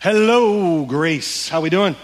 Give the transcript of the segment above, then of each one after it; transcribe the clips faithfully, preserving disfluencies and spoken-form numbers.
Hello, Grace. How we doing?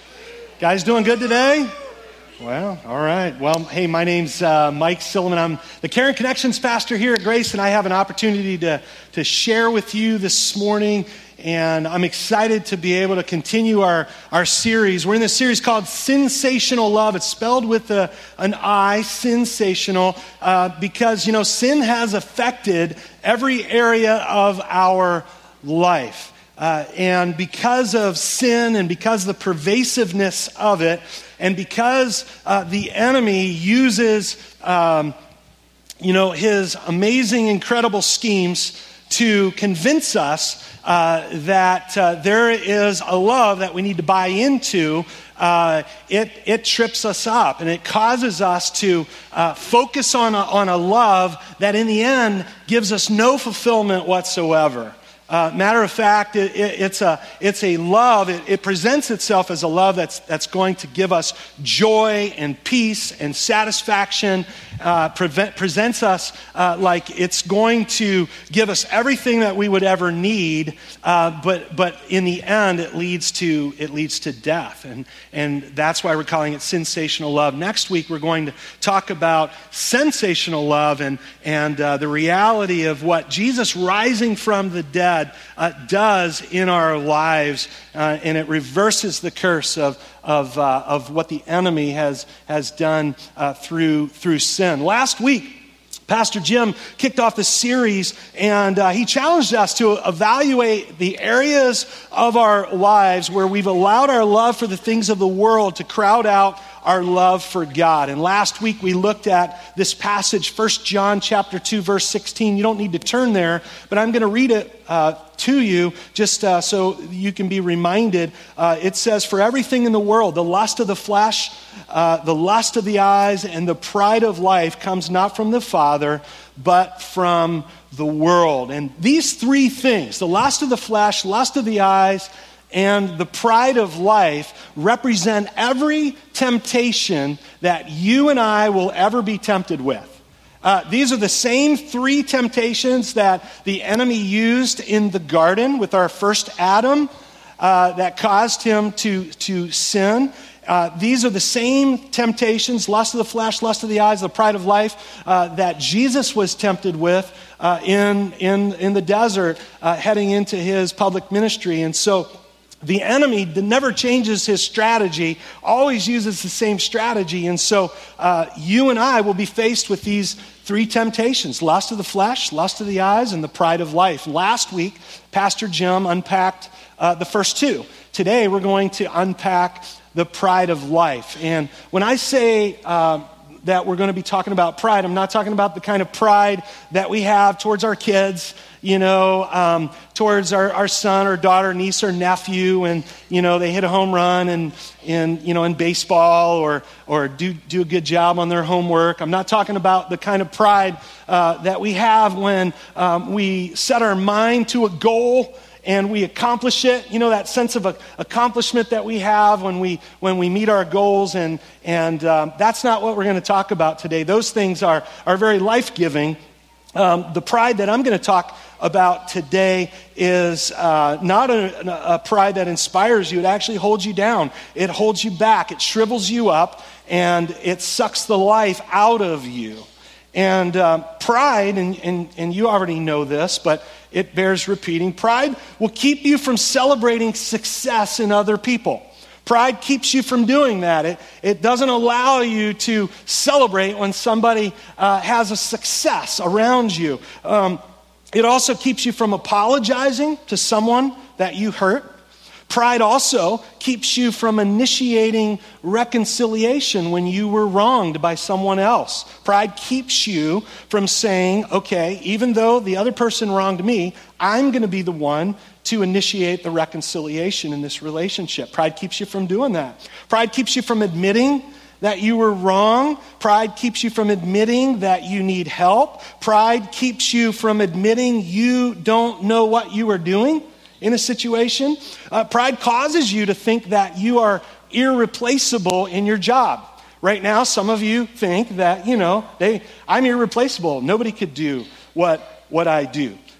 Guys doing good today? Well, all right. Well, hey, my name's uh, Mike Silliman. I'm the Caring Connections pastor here at Grace, and I have an opportunity to, to share with you this morning, and I'm excited to be able to continue our, our series. We're in this series called Sensational Love. It's spelled with a, an I, sensational, uh, because, you know, sin has affected every area of our life. Uh, and because of sin and because of the pervasiveness of it, and because uh, the enemy uses, um, you know, his amazing, incredible schemes to convince us uh, that uh, there is a love that we need to buy into, uh, it it trips us up and it causes us to uh, focus on a, on a love that in the end gives us no fulfillment whatsoever. Uh, matter of fact, it, it, it's a it's a love. It, it presents itself as a love that's that's going to give us joy and peace and satisfaction. Uh, prevent, presents us uh, like it's going to give us everything that we would ever need. Uh, but but in the end, it leads to it leads to death, and and that's why we're calling it sensational love. Next week, we're going to talk about sensational love and and uh, the reality of what Jesus rising from the dead Uh, does in our lives, uh, and it reverses the curse of of uh, of what the enemy has has done uh, through through sin. Last week, Pastor Jim kicked off the series, and uh, he challenged us to evaluate the areas of our lives where we've allowed our love for the things of the world to crowd out our love for God. And last week we looked at this passage, First John chapter two, verse sixteen. You don't need to turn there, but I'm going to read it uh, to you just uh, so you can be reminded. Uh, it says, "For everything in the world, the lust of the flesh, uh, the lust of the eyes, and the pride of life comes not from the Father, but from the world." And these three things, the lust of the flesh, lust of the eyes, and the pride of life, represent every temptation that you and I will ever be tempted with. Uh, these are the same three temptations that the enemy used in the garden with our first Adam uh, that caused him to, to sin. Uh, these are the same temptations, lust of the flesh, lust of the eyes, the pride of life, uh, that Jesus was tempted with uh, in, in, in the desert uh, heading into his public ministry. And so the enemy never changes his strategy, always uses the same strategy. And so uh, you and I will be faced with these three temptations: lust of the flesh, lust of the eyes, and the pride of life. Last week, Pastor Jim unpacked uh, the first two. Today, we're going to unpack the pride of life. And when I say uh, that we're going to be talking about pride, I'm not talking about the kind of pride that we have towards our kids, you know, um, towards our, our son or daughter, niece or nephew, and, you know, they hit a home run and, in you know, in baseball or or do, do a good job on their homework. I'm not talking about the kind of pride uh, that we have when um, we set our mind to a goal and we accomplish it. You know, that sense of a, accomplishment that we have when we when we meet our goals, and and um, that's not what we're going to talk about today. Those things are are very life-giving. Um, the pride that I'm going to talk about today is uh, not a, a pride that inspires you. It actually holds you down. It holds you back. It shrivels you up, and it sucks the life out of you. And um, pride, and, and, and you already know this, but it bears repeating, pride will keep you from celebrating success in other people. Pride keeps you from doing that. It, it doesn't allow you to celebrate when somebody uh, has a success around you. Um, it also keeps you from apologizing to someone that you hurt. Pride also keeps you from initiating reconciliation when you were wronged by someone else. Pride keeps you from saying, okay, even though the other person wronged me, I'm going to be the one to initiate the reconciliation in this relationship. Pride keeps you from doing that. Pride keeps you from admitting that you were wrong. Pride keeps you from admitting that you need help. Pride keeps you from admitting you don't know what you are doing in a situation. Uh, pride causes you to think that you are irreplaceable in your job. Right now, some of you think that, you know, they, I'm irreplaceable. Nobody could do what, what I do.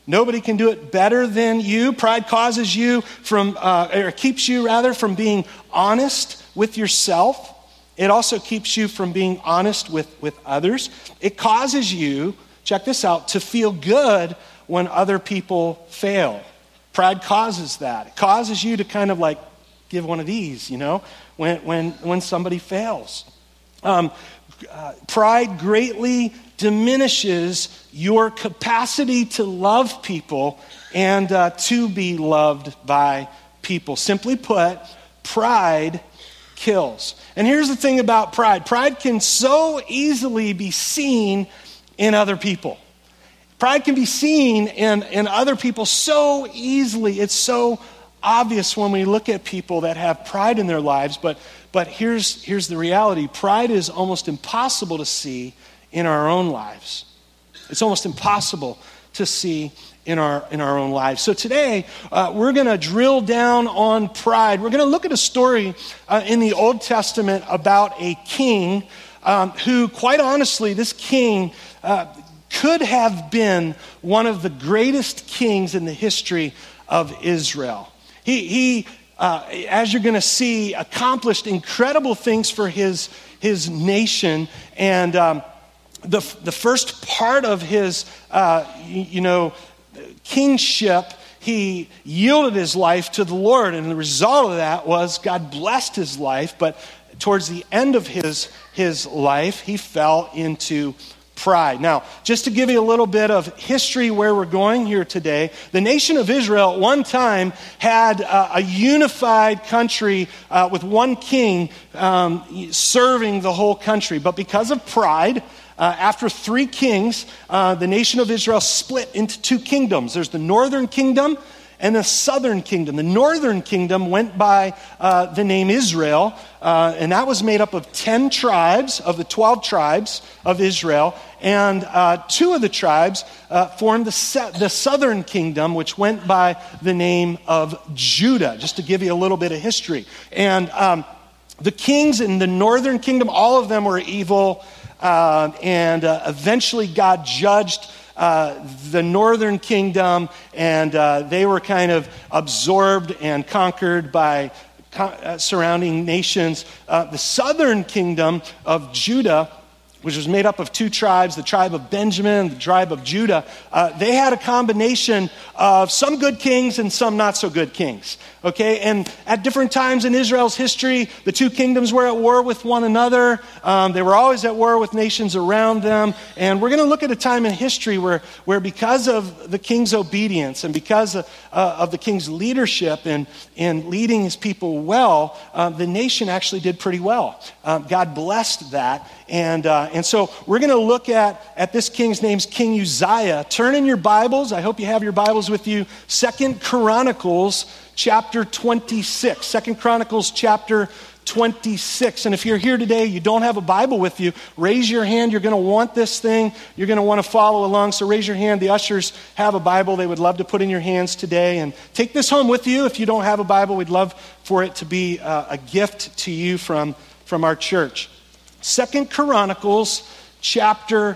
Nobody can do it better than you. Pride causes you from, uh, or keeps you rather, from being honest with yourself. It also keeps you from being honest with, with others. It causes you, check this out, to feel good when other people fail. Pride causes that. It causes you to kind of like give one of these, you know, when when when somebody fails. Um, uh, pride greatly diminishes your capacity to love people and uh, to be loved by people. Simply put, pride kills. And here's the thing about pride. Pride can so easily be seen in other people. Pride can be seen in, in other people so easily. It's so obvious when we look at people that have pride in their lives. But, but here's, here's the reality. Pride is almost impossible to see in our own lives. It's almost impossible to see in our in our own lives. So today, uh, we're going to drill down on pride. We're going to look at a story uh, in the Old Testament about a king um, who, quite honestly, this king uh, could have been one of the greatest kings in the history of Israel. He, he uh, as you're going to see, accomplished incredible things for his, his nation. And um, the, the first part of his, uh, you, you know, kingship, he yielded his life to the Lord, and the result of that was God blessed his life. But towards the end of his his life, he fell into pride. Now, just to give you a little bit of history where we're going here today, the nation of Israel at one time had uh, a unified country uh, with one king um, serving the whole country. But because of pride, Uh, after three kings, uh, the nation of Israel split into two kingdoms. There's the northern kingdom and the southern kingdom. The northern kingdom went by uh, the name Israel, uh, and that was made up of ten tribes of the twelve tribes of Israel, and uh, two of the tribes uh, formed the, se- the southern kingdom, which went by the name of Judah, just to give you a little bit of history. And um, the kings in the northern kingdom, all of them were evil. Uh, and uh, eventually God judged uh, the northern kingdom, and uh, they were kind of absorbed and conquered by co- uh, surrounding nations. Uh, the southern kingdom of Judah, which was made up of two tribes, the tribe of Benjamin, the tribe of Judah, uh, they had a combination of some good kings and some not so good kings. Okay, and at different times in Israel's history, the two kingdoms were at war with one another. Um, they were always at war with nations around them. And we're going to look at a time in history where, where because of the king's obedience and because of, uh, of the king's leadership in, in leading his people well, uh, the nation actually did pretty well. Um, God blessed that. And uh, and so we're going to look at, at this king's name's King Uzziah. Turn in your Bibles. I hope you have your Bibles with you. Second Chronicles chapter twenty-six. Second Chronicles chapter twenty-six. And if you're here today, you don't have a Bible with you, raise your hand. You're going to want this thing. You're going to want to follow along. So raise your hand. The ushers have a Bible they would love to put in your hands today. And take this home with you. If you don't have a Bible, we'd love for it to be uh, a gift to you from, from our church. Second Chronicles chapter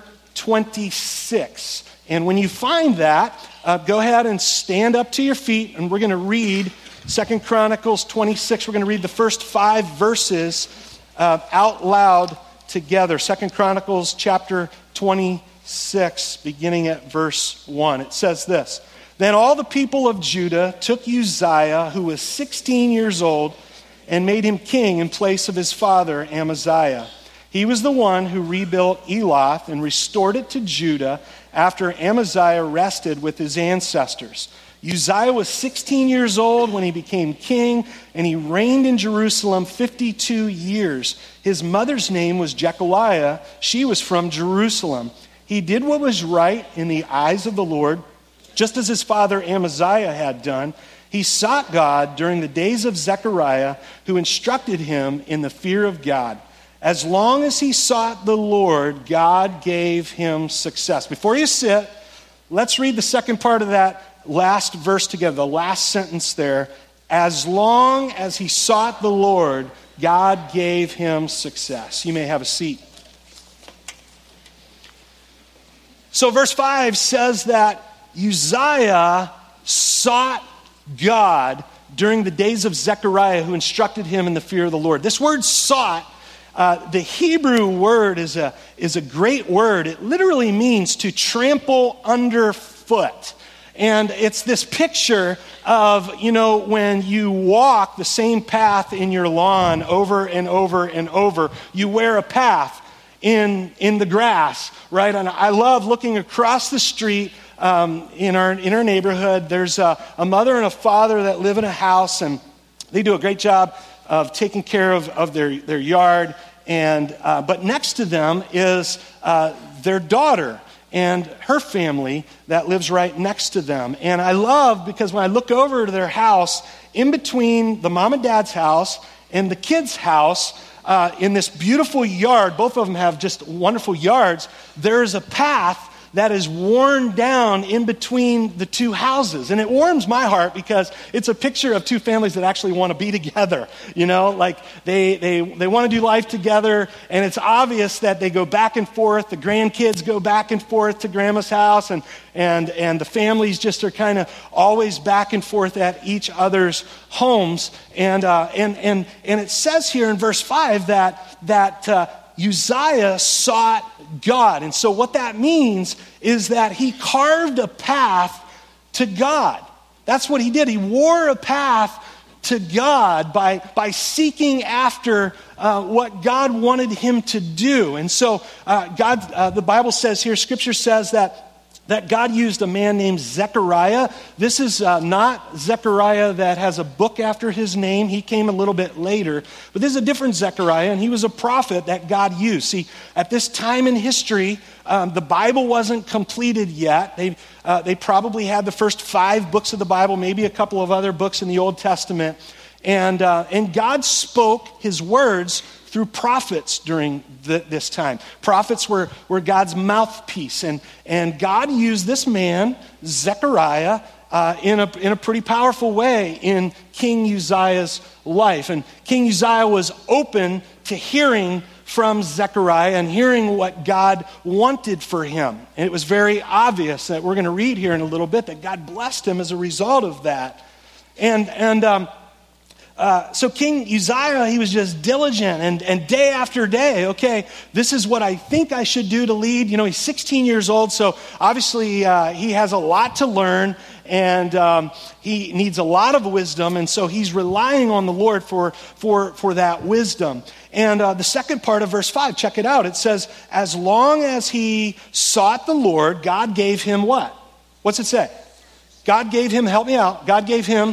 twenty-six. And when you find that, uh, go ahead and stand up to your feet, and we're going to read Second Chronicles twenty-six. We're going to read the first five verses uh, out loud together. Second Chronicles chapter twenty-six, beginning at verse one. It says this: Then all the people of Judah took Uzziah, who was sixteen years old, and made him king in place of his father Amaziah. He was the one who rebuilt Eloth and restored it to Judah after Amaziah rested with his ancestors. Uzziah was sixteen years old when he became king, and he reigned in Jerusalem fifty-two years. His mother's name was Jecholiah. She was from Jerusalem. He did what was right in the eyes of the Lord, just as his father Amaziah had done. He sought God during the days of Zechariah, who instructed him in the fear of God. As long as he sought the Lord, God gave him success. Before you sit, let's read the second part of that last verse together, the last sentence there. As long as he sought the Lord, God gave him success. You may have a seat. So verse five says that Uzziah sought God during the days of Zechariah, who instructed him in the fear of the Lord. This word sought, uh, the Hebrew word is a, is a great word. It literally means to trample underfoot. And it's this picture of, you know, when you walk the same path in your lawn over and over and over, you wear a path in, in the grass, right? And I love looking across the street um, in our in our neighborhood. There's a, a mother and a father that live in a house, and they do a great job of taking care of, of their, their yard. And uh, but next to them is uh, their daughter and her family that lives right next to them. And I love, because when I look over to their house, in between the mom and dad's house and the kids' house, uh, in this beautiful yard, both of them have just wonderful yards, there's a path that is worn down in between the two houses. And it warms my heart because it's a picture of two families that actually want to be together. You know, like they they they want to do life together, and it's obvious that they go back and forth. The grandkids go back and forth to grandma's house, and and and the families just are kind of always back and forth at each other's homes. And uh, and and and it says here in verse five that that uh, Uzziah sought God. And so what that means is that he carved a path to God. That's what he did. He wore a path to God by, by seeking after uh, what God wanted him to do. And so uh, God, uh, the Bible says here, Scripture says that that God used a man named Zechariah. This is uh, not Zechariah that has a book after his name. He came a little bit later. But this is a different Zechariah, and he was a prophet that God used. See, at this time in history, um, the Bible wasn't completed yet. They, uh, they probably had the first five books of the Bible, maybe a couple of other books in the Old Testament. And, uh, and God spoke his words through prophets during the, this time. Prophets were, were God's mouthpiece. And, and God used this man, Zechariah, uh, in, a, in a pretty powerful way in King Uzziah's life. And King Uzziah was open to hearing from Zechariah and hearing what God wanted for him. And it was very obvious that we're going to read here in a little bit that God blessed him as a result of that. And, and um, Uh, so King Uzziah, he was just diligent and, and day after day, okay, this is what I think I should do to lead. You know, he's sixteen years old, so obviously uh, he has a lot to learn, and um, he needs a lot of wisdom, and so he's relying on the Lord for, for, for that wisdom. And uh, the second part of verse five, check it out. It says, as long as he sought the Lord, God gave him what? What's it say? God gave him, help me out, God gave him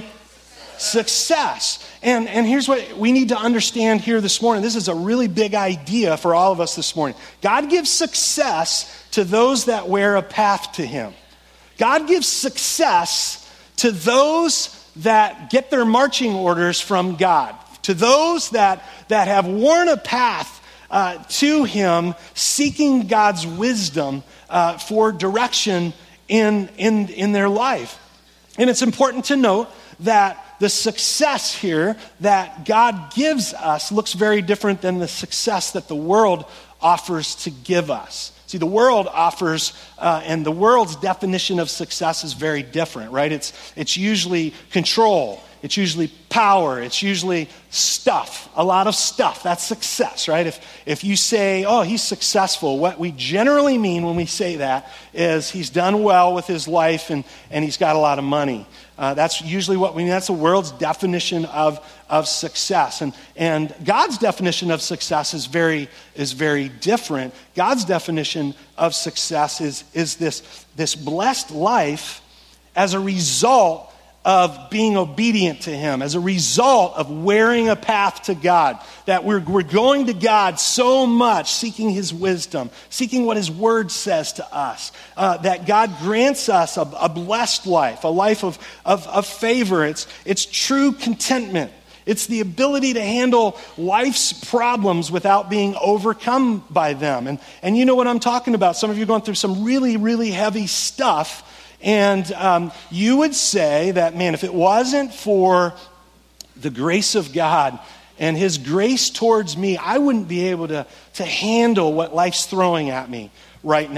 success. And, and here's what we need to understand here this morning. This is a really big idea for all of us this morning. God gives success to those that wear a path to him. God gives success to those that get their marching orders from God, to those that, that have worn a path uh, to him, seeking God's wisdom uh, for direction in, in, in their life. And it's important to note that the success here that God gives us looks very different than the success that the world offers to give us. See, the world offers, uh, and the world's definition of success is very different, right? It's it's usually control. It's usually power. It's usually stuff, a lot of stuff. That's success, right? If if you say, oh, he's successful, what we generally mean when we say that is he's done well with his life and, and he's got a lot of money. Uh, that's usually what we mean. That's the world's definition of, of success. And, and God's definition of success is very, is very different. God's definition of success is, is this, this blessed life as a result of being obedient to him, as a result of wearing a path to God, that we're, we're going to God so much, seeking his wisdom, seeking what his word says to us, uh, that God grants us a, a blessed life, a life of, of, of favor. It's, it's true contentment. It's the ability to handle life's problems without being overcome by them. And, and you know what I'm talking about. Some of you are going through some really, really heavy stuff. And um, you would say that, man, if it wasn't for the grace of God and his grace towards me, I wouldn't be able to, to handle what life's throwing at me right now.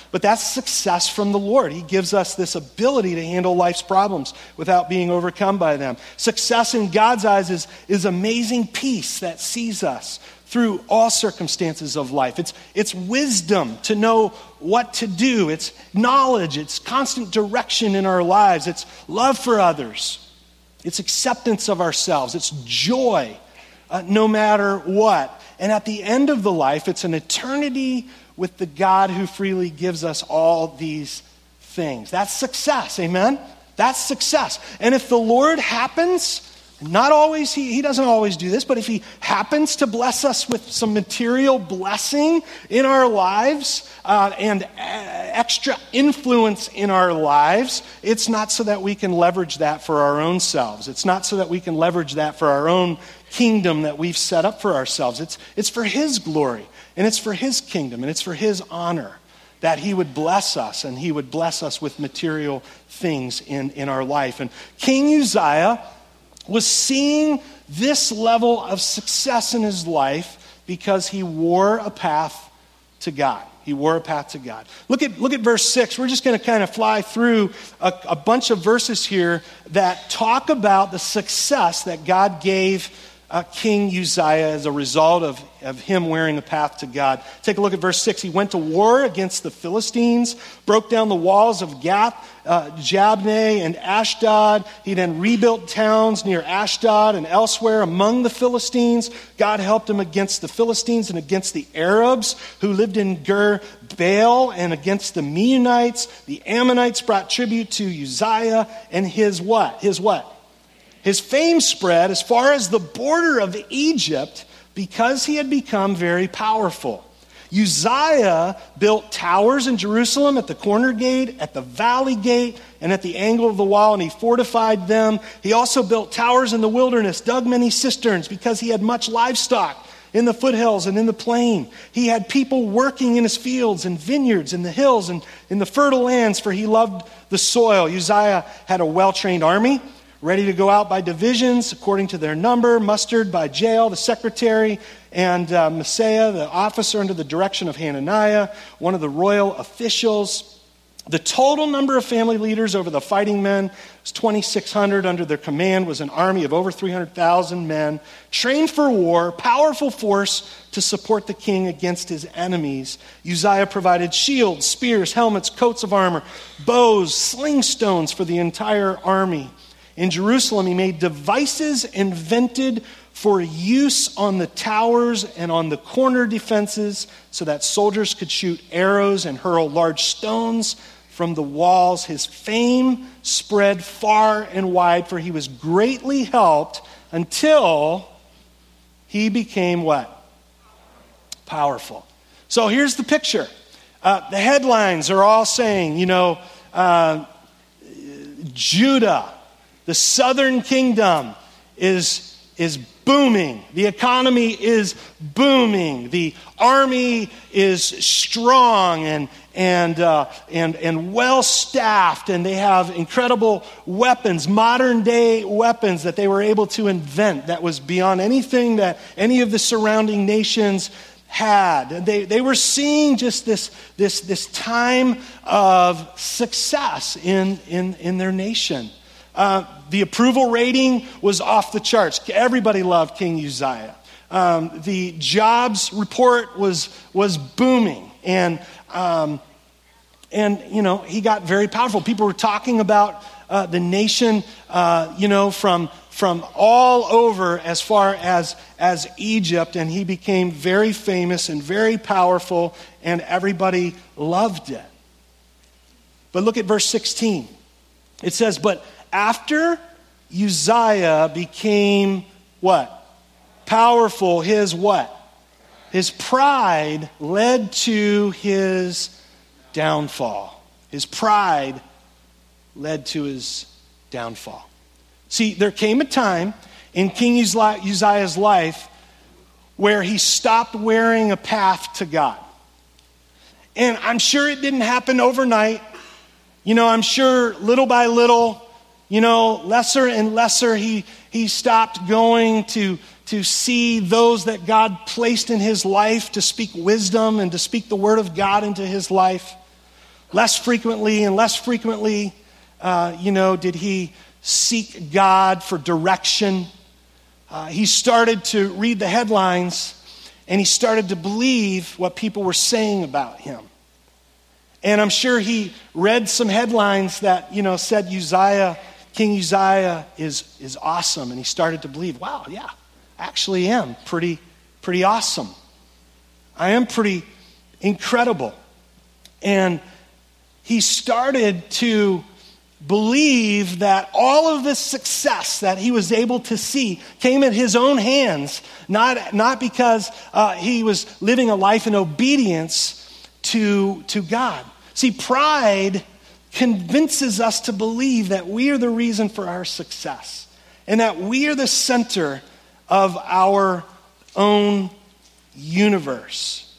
But that's success from the Lord. He gives us this ability to handle life's problems without being overcome by them. Success in God's eyes is, is amazing peace that sees us through all circumstances of life. It's, it's wisdom to know what to do. It's knowledge. It's constant direction in our lives. It's love for others. It's acceptance of ourselves. It's joy, uh, no matter what. And at the end of the life, it's an eternity with the God who freely gives us all these things. That's success, amen? That's success. And if the Lord happens, not always, he, he doesn't always do this, but if he happens to bless us with some material blessing in our lives uh, and uh, extra influence in our lives, it's not so that we can leverage that for our own selves. It's not so that we can leverage that for our own kingdom that we've set up for ourselves. It's, it's for his glory, and it's for his kingdom, and it's for his honor that he would bless us, and he would bless us with material things in, in our life. And King Uzziah was seeing this level of success in his life because he wore a path to God. He wore a path to God. Look at, look at verse six. We're just going to kind of fly through a, a bunch of verses here that talk about the success that God gave uh, King Uzziah as a result of, of him wearing a path to God. Take a look at verse six. He went to war against the Philistines, broke down the walls of Gath, uh, Jabneh, and Ashdod. He then rebuilt towns near Ashdod and elsewhere among the Philistines. God helped him against the Philistines and against the Arabs who lived in Gur Baal and against the Meunites. The Ammonites brought tribute to Uzziah, and his what? His what? His fame spread as far as the border of Egypt because he had become very powerful. Uzziah built towers in Jerusalem at the corner gate, at the valley gate, and at the angle of the wall, and he fortified them. He also built towers in the wilderness, dug many cisterns because he had much livestock in the foothills and in the plain. He had people working in his fields and vineyards in the hills and in the fertile lands, for he loved the soil. Uzziah had a well-trained army, ready to go out by divisions according to their number, mustered by Jael, the secretary, and uh, Maaseiah, the officer under the direction of Hananiah, one of the royal officials. The total number of family leaders over the fighting men was twenty-six hundred. Under their command was an army of over three hundred thousand men, trained for war, powerful force to support the king against his enemies. Uzziah provided shields, spears, helmets, coats of armor, bows, sling stones for the entire army. In Jerusalem, he made devices invented for use on the towers and on the corner defenses so that soldiers could shoot arrows and hurl large stones from the walls. His fame spread far and wide, for he was greatly helped until he became what? Powerful. So here's the picture. Uh, the headlines are all saying, you know, uh, Judah, the southern kingdom, is, is booming. The economy is booming. The army is strong and and uh, and and well staffed, and they have incredible weapons, modern day weapons that they were able to invent that was beyond anything that any of the surrounding nations had. They they were seeing just this this this time of success in in in their nation. Uh, the approval rating was off the charts. Everybody loved King Uzziah. Um, the jobs report was was booming, and um, and you know he got very powerful. People were talking about uh, the nation, uh, you know, from from all over as far as as Egypt, and he became very famous and very powerful, and everybody loved it. But look at verse sixteen. It says, "But after Uzziah became what? Powerful, his what? His pride led to his downfall." His pride led to his downfall. See, there came a time in King Uzziah's life where he stopped wearing a path to God. And I'm sure it didn't happen overnight. You know, I'm sure little by little, you know, lesser and lesser, he he stopped going to, to see those that God placed in his life to speak wisdom and to speak the word of God into his life. less frequently and less frequently, uh, you know, did he seek God for direction. Uh, he started to read the headlines, and he started to believe what people were saying about him. And I'm sure he read some headlines that, you know, said Uzziah, King Uzziah is, is awesome. And he started to believe, wow, yeah, I actually am pretty, pretty awesome. I am pretty incredible. And he started to believe that all of this success that he was able to see came at his own hands, not, not because uh, he was living a life in obedience to, to God. See, pride convinces us to believe that we are the reason for our success and that we are the center of our own universe.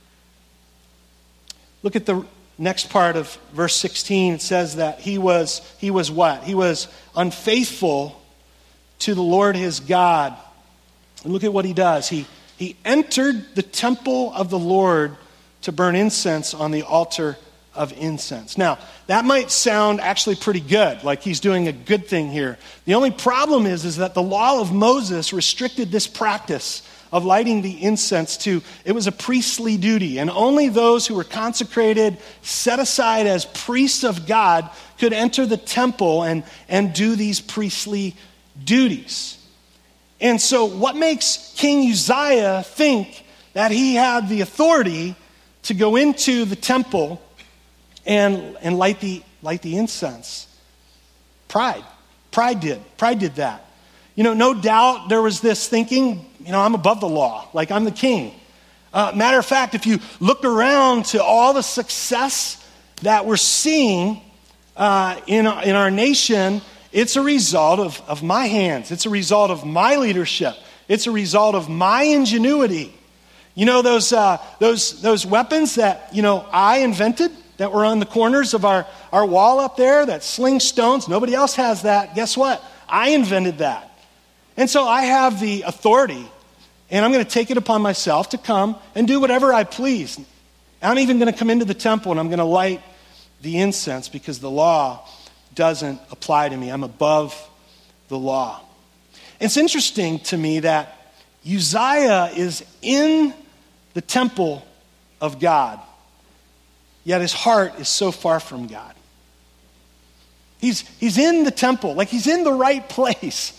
Look at the next part of verse sixteen. It says that he was, he was what? He was unfaithful to the Lord his God. And look at what he does. He, he entered the temple of the Lord to burn incense on the altar of incense. Now, that might sound actually pretty good, like he's doing a good thing here. The only problem is, is that the law of Moses restricted this practice of lighting the incense to, it was a priestly duty, and only those who were consecrated, set aside as priests of God, could enter the temple and, and do these priestly duties. And so what makes King Uzziah think that he had the authority to go into the temple and, and light the, light the incense? Pride. Pride did. Pride did that. You know, no doubt there was this thinking, you know, I'm above the law, like I'm the king. Uh, matter of fact, if you look around to all the success that we're seeing uh, in, in our nation, it's a result of, of my hands. It's a result of my leadership. It's a result of my ingenuity. You know those uh, those those weapons that, you know, I invented that were on the corners of our, our wall up there that sling stones? Nobody else has that. Guess what? I invented that. And so I have the authority, and I'm going to take it upon myself to come and do whatever I please. I'm even going to come into the temple and I'm going to light the incense because the law doesn't apply to me. I'm above the law. It's interesting to me that Uzziah is in the temple of God, yet his heart is so far from God. He's, he's in the temple, like he's in the right place.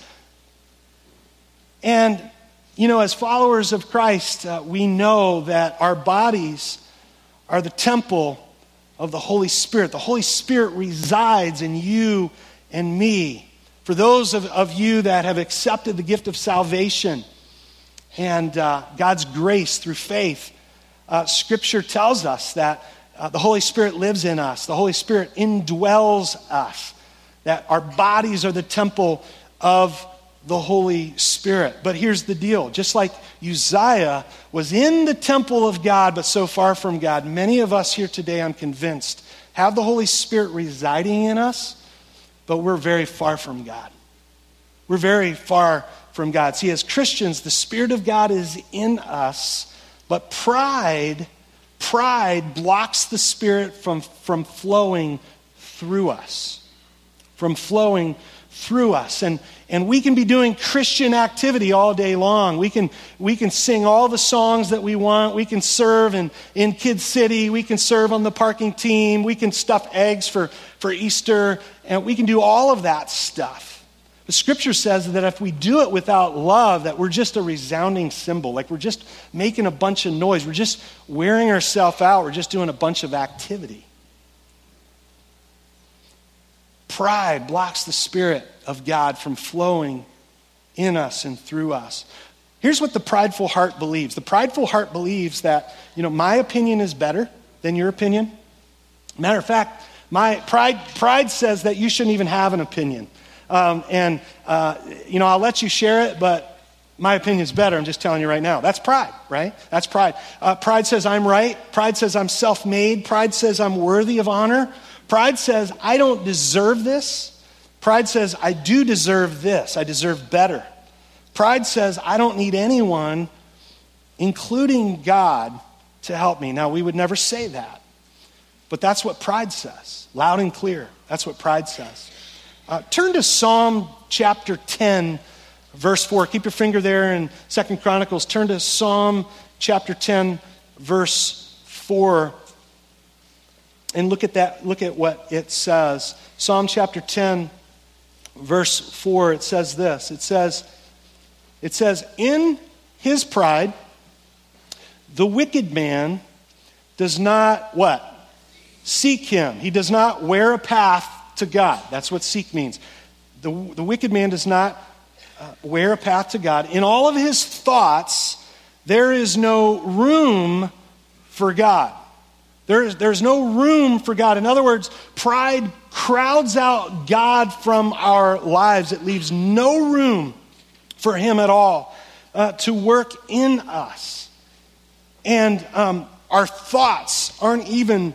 And, you know, as followers of Christ, uh, we know that our bodies are the temple of the Holy Spirit. The Holy Spirit resides in you and me. For those of, of you that have accepted the gift of salvation and uh, God's grace through faith, uh, Scripture tells us that uh, the Holy Spirit lives in us. The Holy Spirit indwells us. That our bodies are the temple of the Holy Spirit. But here's the deal. Just like Uzziah was in the temple of God, but so far from God, many of us here today, I'm convinced, have the Holy Spirit residing in us, but we're very far from God. We're very far from God. See, as Christians, the Spirit of God is in us, but pride, pride blocks the Spirit from, from flowing through us. From flowing through us. And and we can be doing Christian activity all day long. We can we can sing all the songs that we want. We can serve in, in Kid City. We can serve on the parking team. We can stuff eggs for, for Easter. And we can do all of that stuff. The Scripture says that if we do it without love, that we're just a resounding cymbal. Like we're just making a bunch of noise. We're just wearing ourselves out. We're just doing a bunch of activity. Pride blocks the Spirit of God from flowing in us and through us. Here's what the prideful heart believes. The prideful heart believes that, you know, my opinion is better than your opinion. Matter of fact, my pride pride says that you shouldn't even have an opinion. Um, and, uh, you know, I'll let you share it, but my opinion's better. I'm just telling you right now. That's pride, right? That's pride. Uh, pride says I'm right. Pride says I'm self-made. Pride says I'm worthy of honor. Pride says, I don't deserve this. Pride says, I do deserve this. I deserve better. Pride says, I don't need anyone, including God, to help me. Now, we would never say that. But that's what pride says, loud and clear. That's what pride says. Uh, turn to Psalm chapter ten, verse four. Keep your finger there in Second Chronicles. Turn to Psalm chapter ten, verse four. And look at that. Look at what it says. Psalm chapter ten, verse four. It says this. It says, it says, in his pride, the wicked man does not what? Seek him. He does not wear a path to God. That's what seek means. The, the wicked man does not uh, wear a path to God. In all of his thoughts, there is no room for God. There is, there's no room for God. In other words, pride crowds out God from our lives. It leaves no room for him at all uh, to work in us. And um, our thoughts aren't even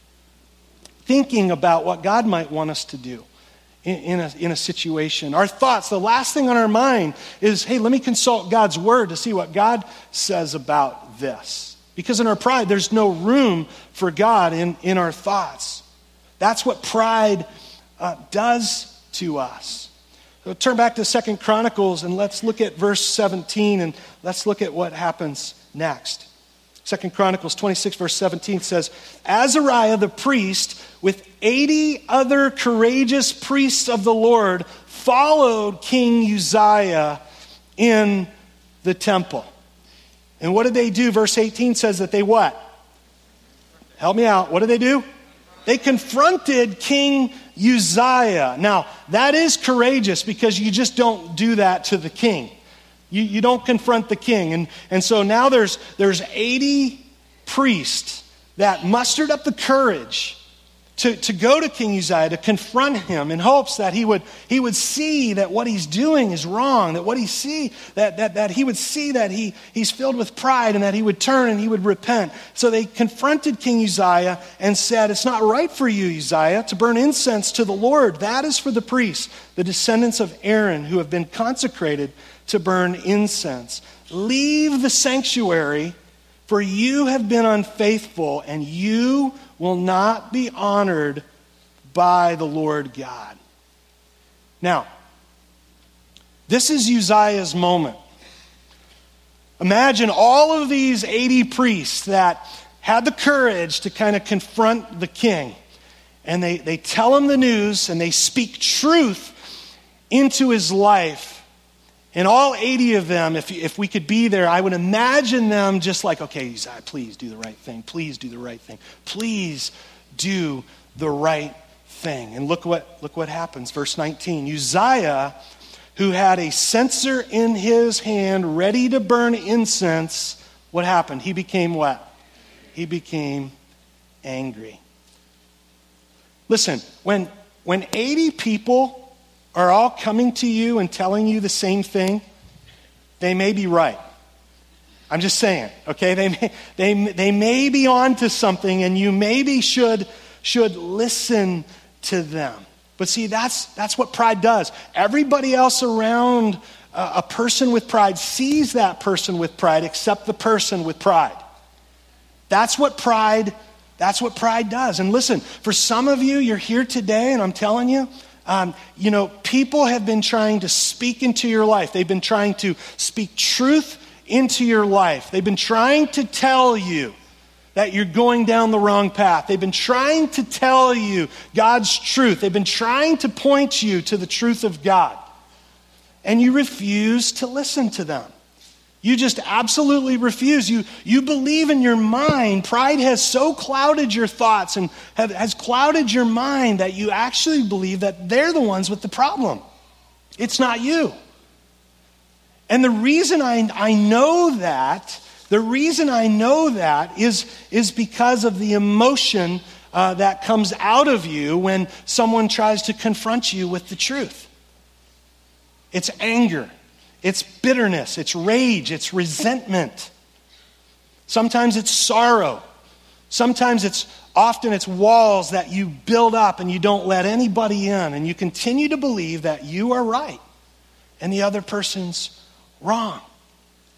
thinking about what God might want us to do in, in, a, in a situation. Our thoughts, the last thing on our mind is, hey, let me consult God's word to see what God says about this. Because in our pride, there's no room for God in, in our thoughts. That's what pride uh, does to us. So turn back to Second Chronicles and let's look at verse seventeen and let's look at what happens next. Second Chronicles twenty-six, verse seventeen says, Azariah the priest with eighty other courageous priests of the Lord followed King Uzziah in the temple. And what did they do? Verse eighteen says that they what? Help me out. What did they do? They confronted King Uzziah. Now, that is courageous because you just don't do that to the king. You, you don't confront the king. And, and so now there's, there's eighty priests that mustered up the courage to, to go to King Uzziah, to confront him in hopes that he would, he would see that what he's doing is wrong, that what he see, that, that, that he would see that he, he's filled with pride and that he would turn and he would repent. So they confronted King Uzziah and said, it's not right for you, Uzziah, to burn incense to the Lord. That is for the priests, the descendants of Aaron, who have been consecrated to burn incense. Leave the sanctuary, for you have been unfaithful, and you will not be honored by the Lord God. Now, this is Uzziah's moment. Imagine all of these eighty priests that had the courage to kind of confront the king. And they, they tell him the news and they speak truth into his life. And all eighty of them, if, if we could be there, I would imagine them just like, okay, Uzziah, please do the right thing. Please do the right thing. Please do the right thing. And look what, look what happens. Verse nineteen, Uzziah, who had a censer in his hand ready to burn incense, what happened? He became what? He became angry. Listen, when, when eighty people are all coming to you and telling you the same thing, they may be right. I'm just saying, okay? They may, they, they may be on to something and you maybe should, should listen to them. But see, that's, that's what pride does. Everybody else around uh, a person with pride sees that person with pride except the person with pride. That's what pride, that's what pride does. And listen, for some of you, you're here today and I'm telling you, Um, you know, people have been trying to speak into your life. They've been trying to speak truth into your life. They've been trying to tell you that you're going down the wrong path. They've been trying to tell you God's truth. They've been trying to point you to the truth of God. And you refuse to listen to them. You just absolutely refuse. You, you believe in your mind. Pride has so clouded your thoughts and have, has clouded your mind that you actually believe that they're the ones with the problem. It's not you. And the reason I, I know that, the reason I know that is, is because of the emotion uh, that comes out of you when someone tries to confront you with the truth. It's anger. It's bitterness, it's rage, it's resentment. Sometimes it's sorrow. Sometimes it's, often it's walls that you build up and you don't let anybody in. And you continue to believe that you are right and the other person's wrong.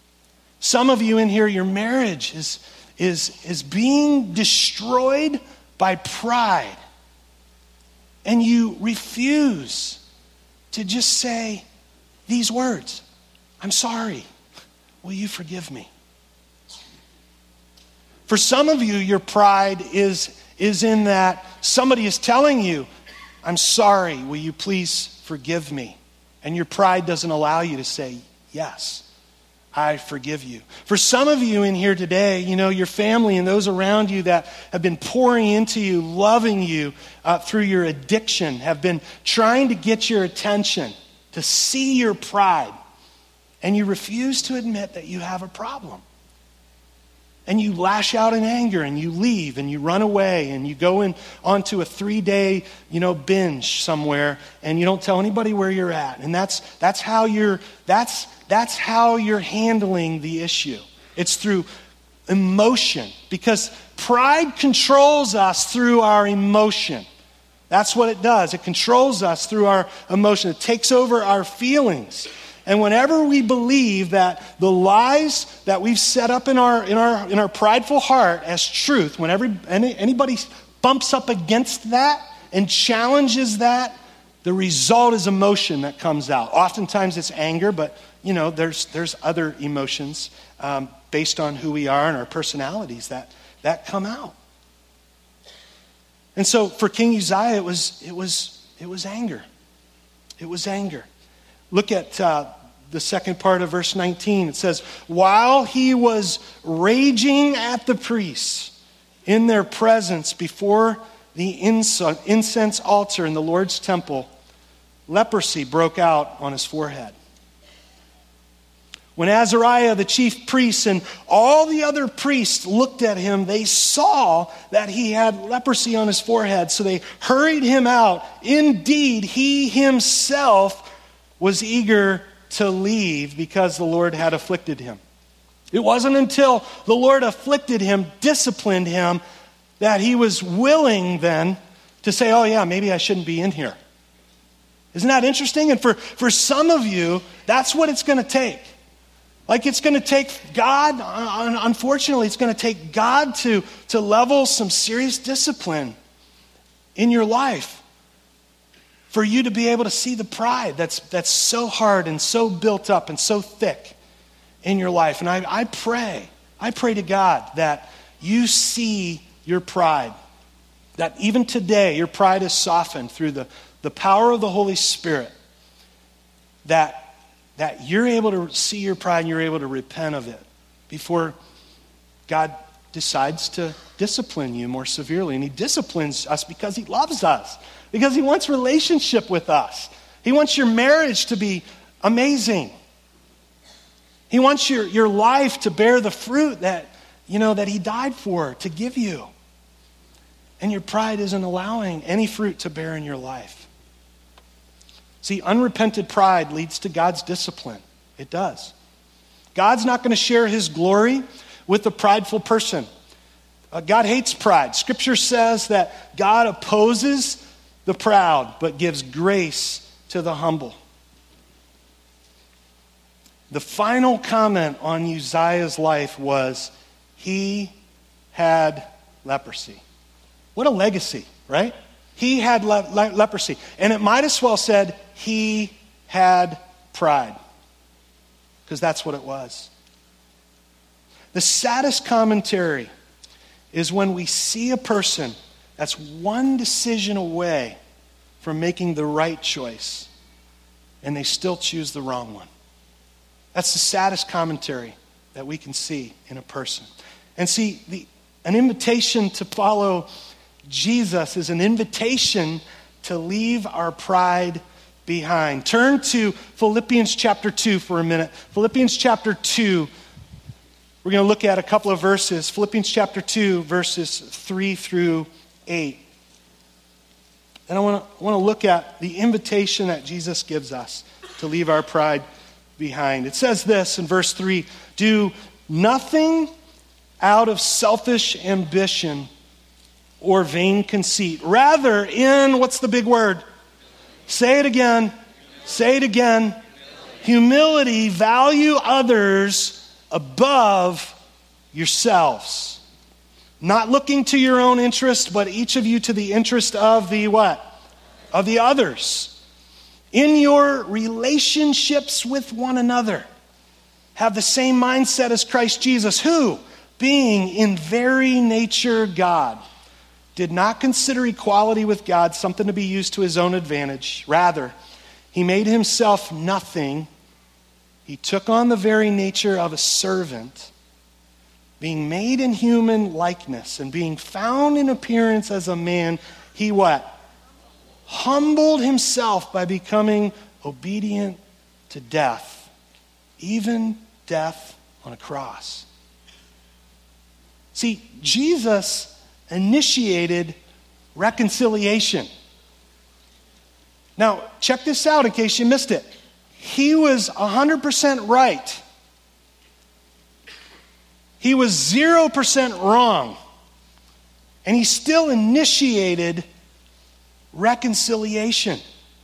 Some of you in here, your marriage is, is, is being destroyed by pride, and you refuse to just say these words, I'm sorry, will you forgive me? For some of you, your pride is, is in that somebody is telling you, I'm sorry, will you please forgive me? And your pride doesn't allow you to say, yes, I forgive you. For some of you in here today, you know, your family and those around you that have been pouring into you, loving you uh, through your addiction, have been trying to get your attention, to see your pride, and you refuse to admit that you have a problem. And you lash out in anger, and you leave, and you run away, and you go in onto a three-day, you know, binge somewhere, and you don't tell anybody where you're at. And that's that's how you're that's that's how you're handling the issue. It's through emotion, because pride controls us through our emotion. That's what it does. It controls us through our emotion. It takes over our feelings. And whenever we believe that the lies that we've set up in our in our in our prideful heart as truth, whenever any, anybody bumps up against that and challenges that, the result is emotion that comes out. Oftentimes it's anger, but you know there's there's other emotions um, based on who we are and our personalities that that come out. And so for King Uzziah, it was it was it was anger. It was anger. Look at uh, the second part of verse nineteen. It says, while he was raging at the priests in their presence before the incense altar in the Lord's temple, leprosy broke out on his forehead. When Azariah, the chief priest, and all the other priests looked at him, they saw that he had leprosy on his forehead, so they hurried him out. Indeed, he himself was eager to leave because the Lord had afflicted him. It wasn't until the Lord afflicted him, disciplined him, that he was willing then to say, oh yeah, maybe I shouldn't be in here. Isn't that interesting? And for, for some of you, that's what it's going to take. Like it's going to take God, unfortunately, it's going to take God to, to level some serious discipline in your life for you to be able to see the pride that's that's so hard and so built up and so thick in your life. And I, I pray, I pray to God that you see your pride, that even today your pride is softened through the, the power of the Holy Spirit, that, that you're able to see your pride and you're able to repent of it before God decides to discipline you more severely. And he disciplines us because he loves us. Because he wants relationship with us. He wants your marriage to be amazing. He wants your, your life to bear the fruit that, you know, that he died for, to give you. And your pride isn't allowing any fruit to bear in your life. See, unrepented pride leads to God's discipline. It does. God's not going to share his glory with a prideful person. Uh, God hates pride. Scripture says that God opposes the proud, but gives grace to the humble. The final comment on Uzziah's life was, he had leprosy. What a legacy, right? He had le- le- leprosy. And it might as well said, he had pride. Because that's what it was. The saddest commentary is when we see a person that's one decision away from making the right choice, and they still choose the wrong one. That's the saddest commentary that we can see in a person. And see, the, an invitation to follow Jesus is an invitation to leave our pride behind. Turn to Philippians chapter two for a minute. Philippians chapter two. We're going to look at a couple of verses. Philippians chapter two, verses three through eight. And I want to, I want to look at the invitation that Jesus gives us to leave our pride behind. It says this in verse three, do nothing out of selfish ambition or vain conceit. Rather, in, what's the big word? Say it again. Say it again. Humility, value others above yourselves. Not looking to your own interest, but each of you to the interest of the what? Of the others. In your relationships with one another, have the same mindset as Christ Jesus, who, being in very nature God, did not consider equality with God something to be used to his own advantage. Rather, he made himself nothing. He took on the very nature of a servant, being made in human likeness and being found in appearance as a man. He what? Humbled himself by becoming obedient to death, even death on a cross. See, Jesus initiated reconciliation. Now, check this out in case you missed it. He was one hundred percent right. He was zero percent wrong. And he still initiated reconciliation.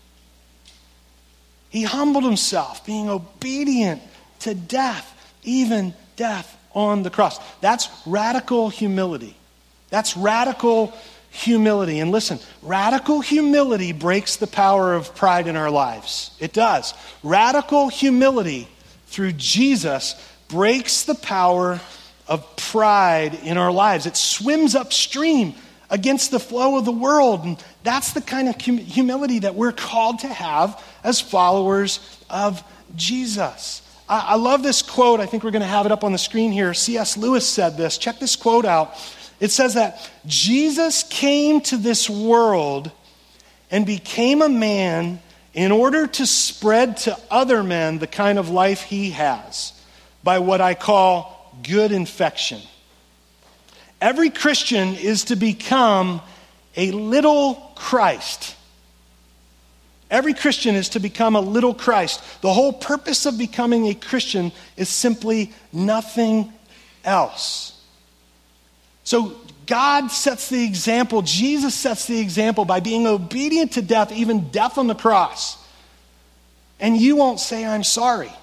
He humbled himself, being obedient to death, even death on the cross. That's radical humility. That's radical humility. And listen, radical humility breaks the power of pride in our lives. It does. Radical humility through Jesus breaks the power of pride in our lives. It swims upstream against the flow of the world. And that's the kind of hum- humility that we're called to have as followers of Jesus. I, I love this quote. I think we're going to have it up on the screen here. C S Lewis said this. Check this quote out. It says that Jesus came to this world and became a man in order to spread to other men the kind of life he has by what I call good infection. Every Christian is to become a little Christ. Every Christian is to become a little Christ. The whole purpose of becoming a Christian is simply nothing else. So God sets the example, Jesus sets the example by being obedient to death, even death on the cross. And you won't say, I'm sorry.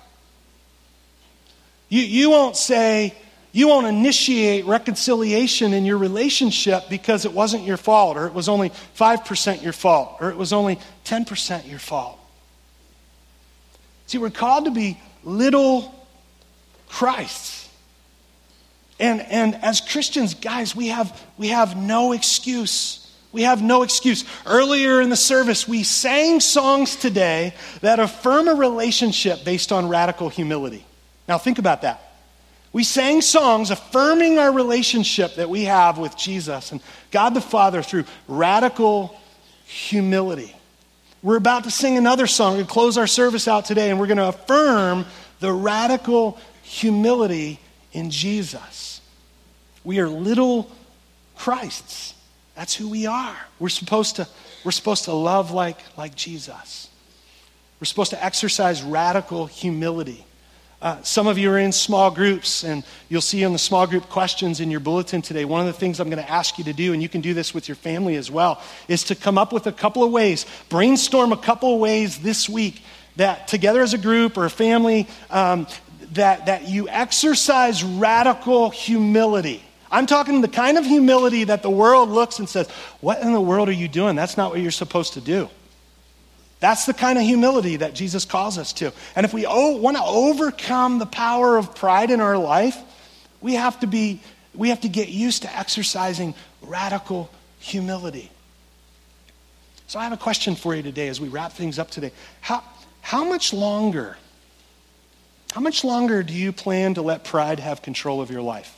You, you won't say, you won't initiate reconciliation in your relationship because it wasn't your fault, or it was only five percent your fault, or it was only ten percent your fault. See, we're called to be little Christs. And, and as Christians, guys, we have, we have no excuse. We have no excuse. Earlier in the service, we sang songs today that affirm a relationship based on radical humility. Now think about that. We sang songs affirming our relationship that we have with Jesus and God the Father through radical humility. We're about to sing another song. We're going to close our service out today, and we're going to affirm the radical humility in Jesus. We are little Christs. That's who we are. We're supposed to, we're supposed to love like, like Jesus. We're supposed to exercise radical humility. Uh, some of you are in small groups, and you'll see on the small group questions in your bulletin today, one of the things I'm going to ask you to do, and you can do this with your family as well, is to come up with a couple of ways, brainstorm a couple of ways this week that together as a group or a family, um, that, that you exercise radical humility. I'm talking the kind of humility that the world looks and says, what in the world are you doing? That's not what you're supposed to do. That's the kind of humility that Jesus calls us to. And if we o- want to overcome the power of pride in our life, we have to be, we have to get used to exercising radical humility. So I have a question for you today as we wrap things up today. How, how much longer, how much longer do you plan to let pride have control of your life?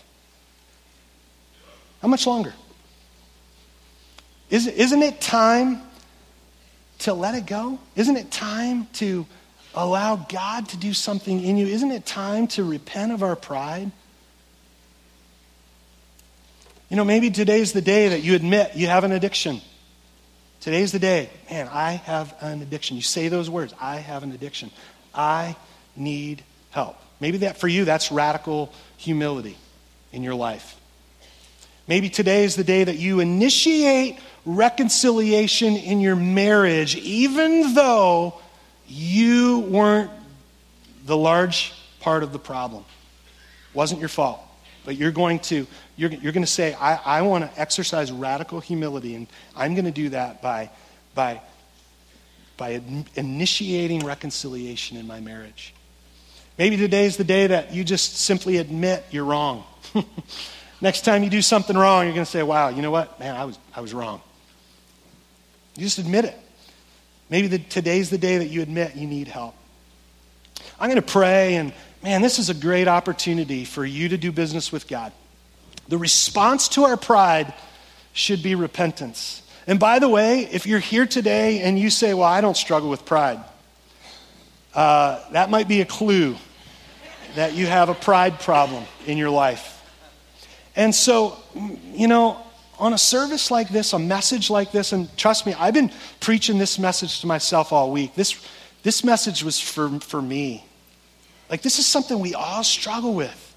How much longer? Is, isn't it time to let it go? Isn't it time to allow God to do something in you? Isn't it time to repent of our pride? You know, maybe today's the day that you admit you have an addiction. Today's the day. Man, I have an addiction. You say those words. I have an addiction. I need help. Maybe that for you, that's radical humility in your life. Maybe today is the day that you initiate reconciliation in your marriage, even though you weren't the large part of the problem. Wasn't your fault. But you're going to, you're, you're going to say, I, I want to exercise radical humility, and I'm going to do that by, by, by initiating reconciliation in my marriage. Maybe today's the day that you just simply admit you're wrong. Next time you do something wrong, you're going to say, wow, you know what? Man, I was, I was wrong. You just admit it. Maybe the, today's the day that you admit you need help. I'm going to pray, and man, this is a great opportunity for you to do business with God. The response to our pride should be repentance. And by the way, if you're here today and you say, well, I don't struggle with pride, uh, that might be a clue that you have a pride problem in your life. And so, you know, on a service like this, a message like this, and trust me, I've been preaching this message to myself all week. This, this message was for, for me. Like, this is something we all struggle with.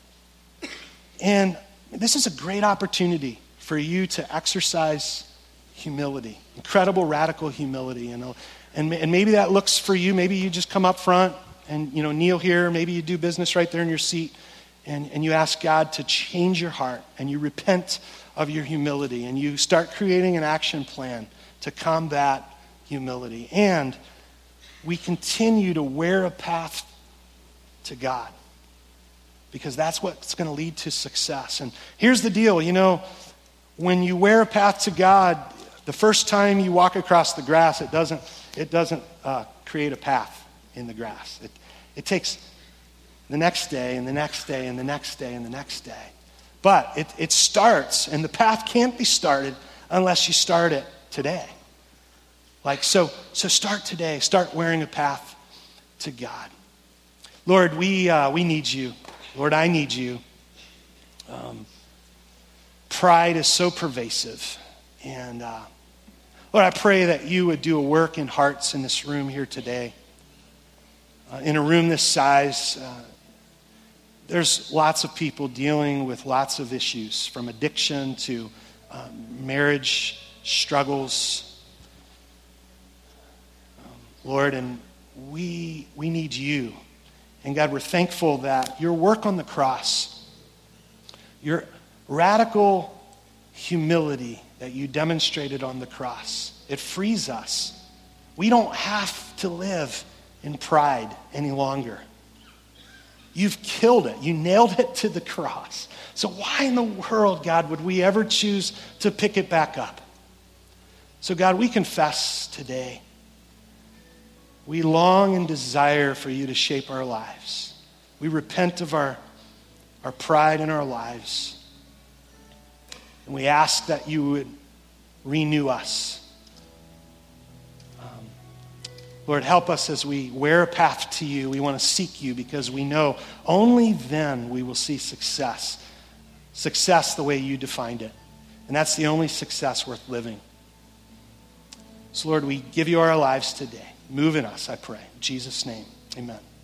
And this is a great opportunity for you to exercise humility, incredible radical humility. And, and, and maybe that looks for you, maybe you just come up front and, you know, kneel here. Maybe you do business right there in your seat. And, and you ask God to change your heart, and you repent of your humility, and you start creating an action plan to combat humility. And we continue to wear a path to God, because that's what's going to lead to success. And here's the deal, you know, when you wear a path to God, the first time you walk across the grass, it doesn't it doesn't uh, create a path in the grass. It, it takes the next day and the next day and the next day and the next day. But it, it starts, and the path can't be started unless you start it today. Like, so, so start today. Start wearing a path to God. Lord, we uh, we need you. Lord, I need you. Um, pride is so pervasive. And uh, Lord, I pray that you would do a work in hearts in this room here today. Uh, in a room this size, uh, there's lots of people dealing with lots of issues, from addiction to um, marriage struggles. Um, Lord, and we we need you. And God, we're thankful that your work on the cross, your radical humility that you demonstrated on the cross, it frees us. We don't have to live in pride any longer. You've killed it. You nailed it to the cross. So why in the world, God, would we ever choose to pick it back up? So God, we confess today. We long and desire for you to shape our lives. We repent of our, our pride in our lives. And we ask that you would renew us. Um, Lord, help us as we wear a path to you. We want to seek you because we know only then we will see success. Success the way you defined it. And that's the only success worth living. So Lord, we give you our lives today. Move in us, I pray. In Jesus' name, amen.